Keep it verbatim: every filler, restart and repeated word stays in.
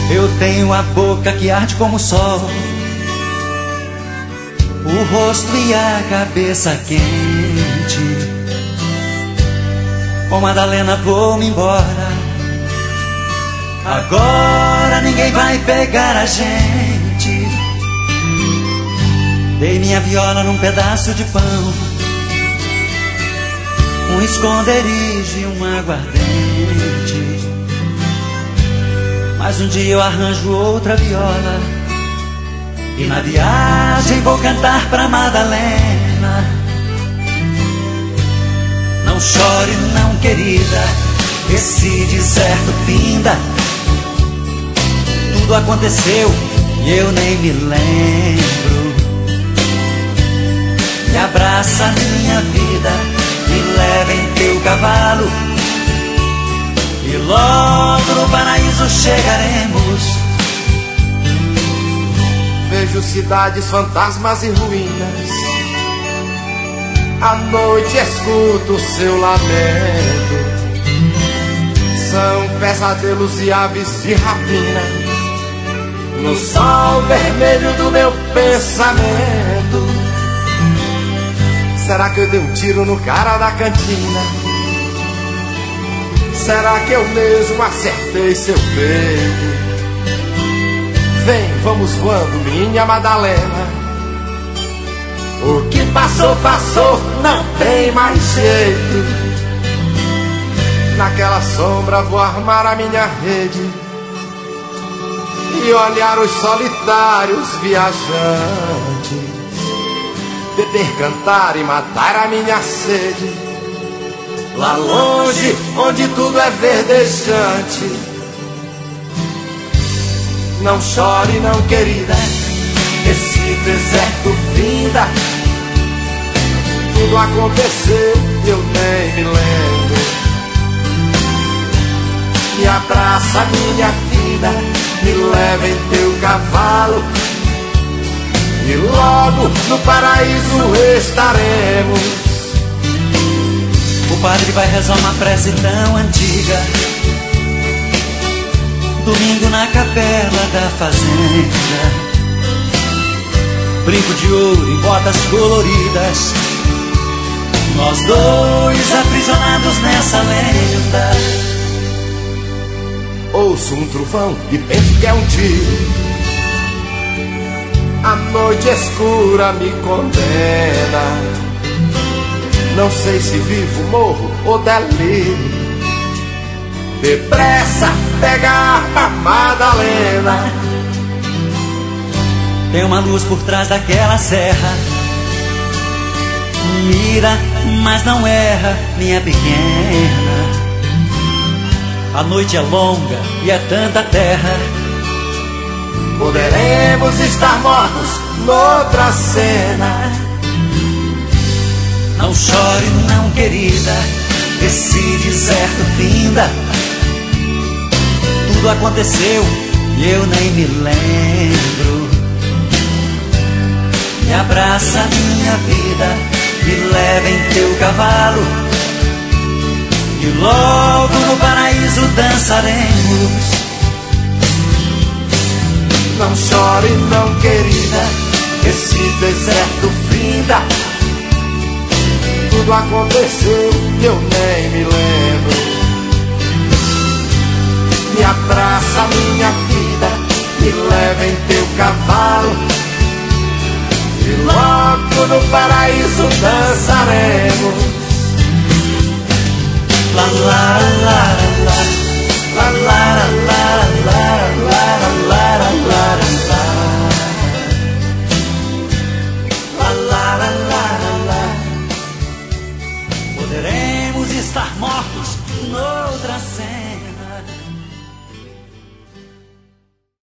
Eu tenho a boca que arde como o sol, o rosto e a cabeça quente. Com Madalena vou-me embora. Agora ninguém vai pegar a gente. Dei minha viola num pedaço de pão, um esconderijo e um aguardente. Mas um dia eu arranjo outra viola e na viagem vou cantar pra Madalena. Não chore não, querida, esse deserto finda. Tudo aconteceu e eu nem me lembro. Me abraça minha vida, me leva em teu cavalo e logo no paraíso chegaremos. Vejo cidades, fantasmas e ruínas. À noite escuto o seu lamento. São pesadelos e aves de rapina no sol vermelho do meu pensamento. Será que eu dei um tiro no cara da cantina? Será que eu mesmo acertei seu peito? Vem, vamos voando, minha Madalena. O que passou, passou, não tem mais jeito. Naquela sombra vou armar a minha rede e olhar os solitários viajantes, beber, cantar e matar a minha sede. Lá longe, onde tudo é verdejante. Não chore não, querida, esse deserto finda. Tudo aconteceu e eu nem me lembro. Me abraça minha vida, me leva em teu cavalo e logo no paraíso estaremos. O padre vai rezar uma prece tão antiga, domingo na capela da fazenda. Brinco de ouro e botas coloridas, nós dois aprisionados nessa lenda. Ouço um trovão e penso que é um tiro. A noite escura me condena. Não sei se vivo, morro ou delírio. Depressa, pega a arma, Madalena. Tem uma luz por trás daquela serra. Mira, mas não erra, minha pequena. A noite é longa e é tanta terra. Poderemos estar mortos noutra cena. Não chore não, querida, esse deserto finda. Tudo aconteceu e eu nem me lembro. Me abraça minha vida, me leva em teu cavalo e logo no paraíso dançaremos. Não chore não, querida, esse deserto finda. Tudo aconteceu e eu nem me lembro. Me abraça minha vida, me leva em teu cavalo e logo no paraíso dançaremos. La la la la la la la la la.